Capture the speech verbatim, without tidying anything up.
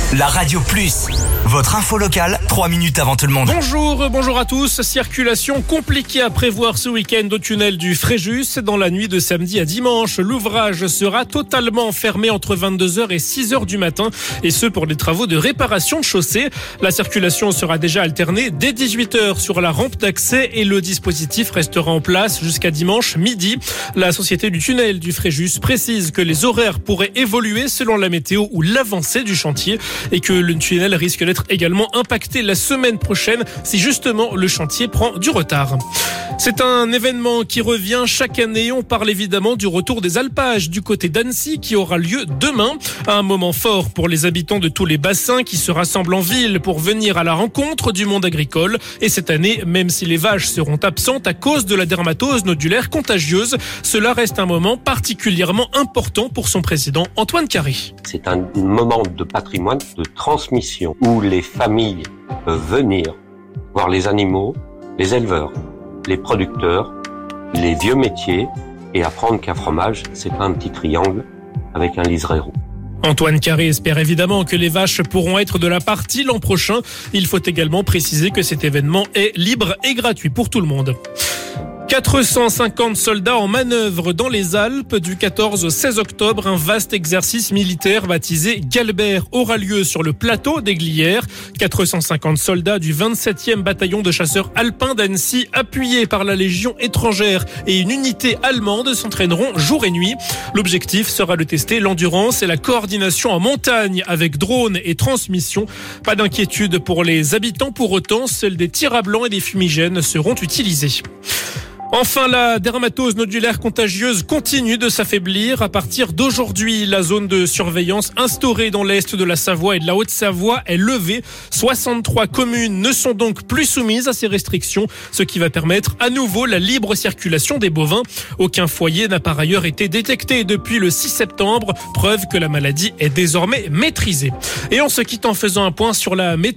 La Radio Plus, votre info locale, trois minutes avant tout le monde. Bonjour, bonjour à tous. Circulation compliquée à prévoir ce week-end au tunnel du Fréjus. Dans la nuit de samedi à dimanche, l'ouvrage sera totalement fermé entre vingt-deux heures et six heures du matin, et ce pour des travaux de réparation de chaussée. La circulation sera déjà alternée dès dix-huit heures sur la rampe d'accès et le dispositif restera en place jusqu'à dimanche midi. La société du tunnel du Fréjus précise que les horaires pourraient évoluer selon la météo ou l'avancée du chantier, et que le tunnel risque d'être également impacté la semaine prochaine si justement le chantier prend du retard. C'est un événement qui revient chaque année. On parle évidemment du retour des alpages du côté d'Annecy qui aura lieu demain. Un moment fort pour les habitants de tous les bassins qui se rassemblent en ville pour venir à la rencontre du monde agricole. Et cette année, même si les vaches seront absentes à cause de la dermatose nodulaire contagieuse, cela reste un moment particulièrement important pour son président Antoine Carré. C'est un moment de patrimoine, de transmission, où les familles peuvent venir voir les animaux, les éleveurs, les producteurs, les vieux métiers, et apprendre qu'un fromage, c'est pas un petit triangle avec un liseré roux. Antoine Carré espère évidemment que les vaches pourront être de la partie l'an prochain. Il faut également préciser que cet événement est libre et gratuit pour tout le monde. quatre cent cinquante soldats en manœuvre dans les Alpes du quatorze au seize octobre. Un vaste exercice militaire baptisé Galbert aura lieu sur le plateau des Glières. quatre cent cinquante soldats du vingt-septième bataillon de chasseurs alpins d'Annecy, appuyés par la Légion étrangère et une unité allemande, s'entraîneront jour et nuit. L'objectif sera de tester l'endurance et la coordination en montagne avec drones et transmission. Pas d'inquiétude pour les habitants pour autant, seuls des tirs à blanc et des fumigènes seront utilisés. Enfin, la dermatose nodulaire contagieuse continue de s'affaiblir. À partir d'aujourd'hui, la zone de surveillance instaurée dans l'est de la Savoie et de la Haute-Savoie est levée. soixante-trois communes ne sont donc plus soumises à ces restrictions, ce qui va permettre à nouveau la libre circulation des bovins. Aucun foyer n'a par ailleurs été détecté depuis le six septembre, preuve que la maladie est désormais maîtrisée. Et on se quitte en faisant un point sur la météo.